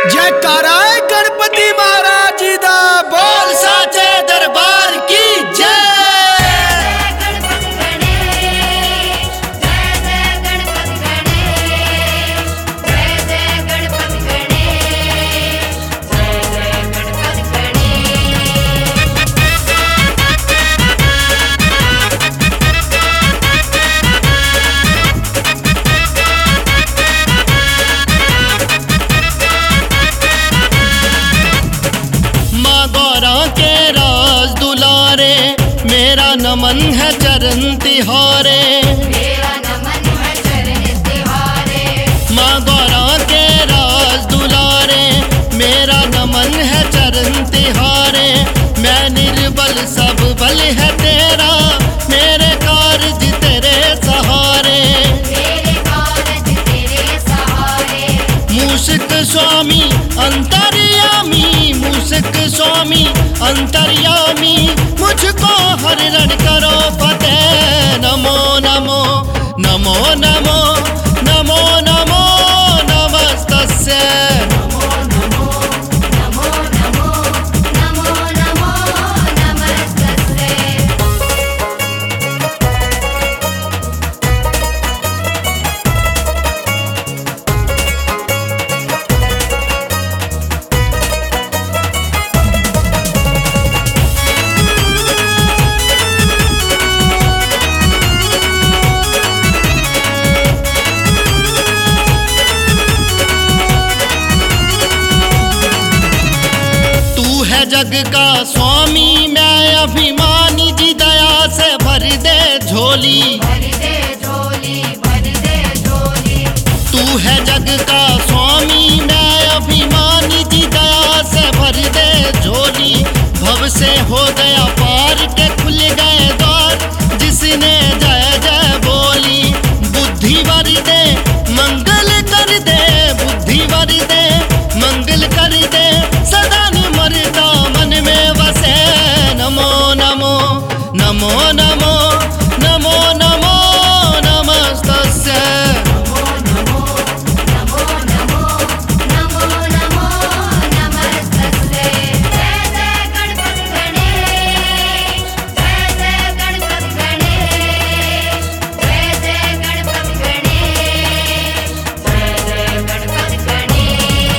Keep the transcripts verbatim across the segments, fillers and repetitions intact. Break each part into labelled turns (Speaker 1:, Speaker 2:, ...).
Speaker 1: जयकारा है गणपति महाराज जी दा, बोल साचे दरबार की जय।
Speaker 2: मेरा नमन है चरण तिहारे,
Speaker 3: मेरा नमन है चरण तिहारे।
Speaker 2: माँ गौरा के राज दुलारे, मेरा नमन है चरण तिहारे। मैं निर्बल सब बल है तेरा, मेरे कारज तेरे सहारे,
Speaker 3: मेरे कारज तेरे सहारे।
Speaker 2: मूषिक स्वामी अंतर्यामी, मूषिक स्वामी अंतर्यामी, मुझको हरण करो फतेह। नमो नमो नमो नमो नमो नमो नमस्तस्यै।
Speaker 3: नमो नमो नमो नमो नमो नमो नमस्तस्यै।
Speaker 2: जग का स्वामी मैं अभिमानी जी, दया से भर दे झोली,
Speaker 3: भर दे झोली, भर दे झोली।
Speaker 2: तू है जग का स्वामी मैं अभिमानी जी, दया से भर दे झोली। भव से हो गया पार के खुल गए द्वार, जिसने जय जय बोली। बुद्धि वर दे मंगल कर दे, बुद्धि वर दे मंगल कर दे, सदा निमरता मन में वसे। नमो नमो नमो नमो नमो नमो नमस्तस्यै।
Speaker 3: नमो नमो नमो नमो नमो नमो नमस्तस्यै। जय जय गणपति गणेश, जय जय गणपति गणेश, जय जय गणपति गणेश, जय जय गणपति गणेश।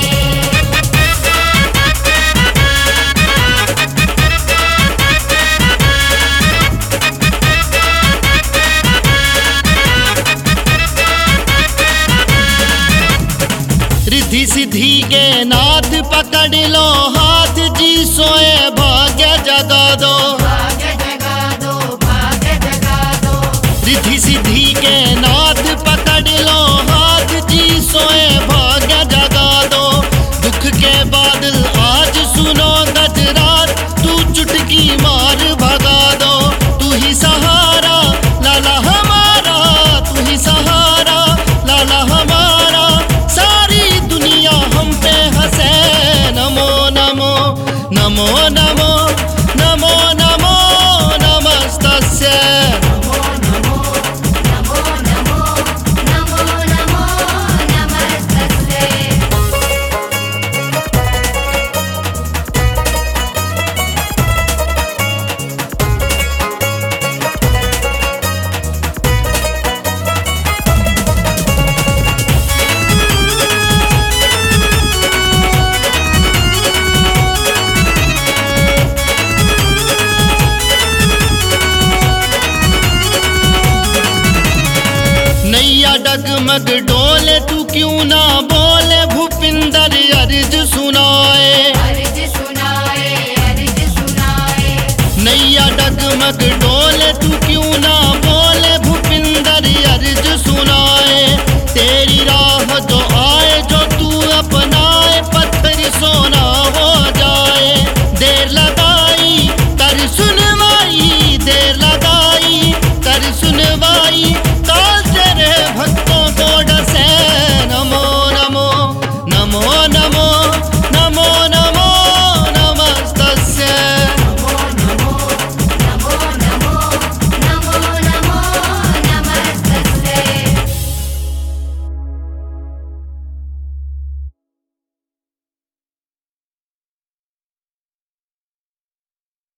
Speaker 2: रिद्धि सिद्धि के नाथ पकड़ लो हाथ, जी सोए भाग्य जगा दो,
Speaker 3: भाग्य जगा दो, भाग्य जगा दो।
Speaker 2: रिद्धि सिद्धि के नाथ पकड़ लो हाथ, जी सोए भाग्य जगा दो। दुख के बादल आज सुनो गजरात, तू चुटकी मार भगा दो। तू ही सहारा लाला हमारा, तू ही सहारा लाला हमारा, सारी दुनिया हम पे हंसे। नमो नमो नमो नमो नमो नमो नमस्तस्यै।
Speaker 3: नमो नमो नमो नमो नमो नमो नमस्तस्यै।
Speaker 2: नैया डगमग डोले तू क्यों ना बोले, भूपिंदर अर्ज सुनाए।
Speaker 3: अर्ज सुनाए, अर्ज सुनाए।
Speaker 2: नैया डगमग डोले तू क्यों ना बोले, भूपिंदर अर्ज सुनाए। तेरी राह जो आए, जो तू अपनाए, पत्थर सोना हो जाए। देर लगाई कर सुनवाई, देर लगाई कर सुनवाई, काल तेरे भक्तों को डसे। नमो नमो नमो नमो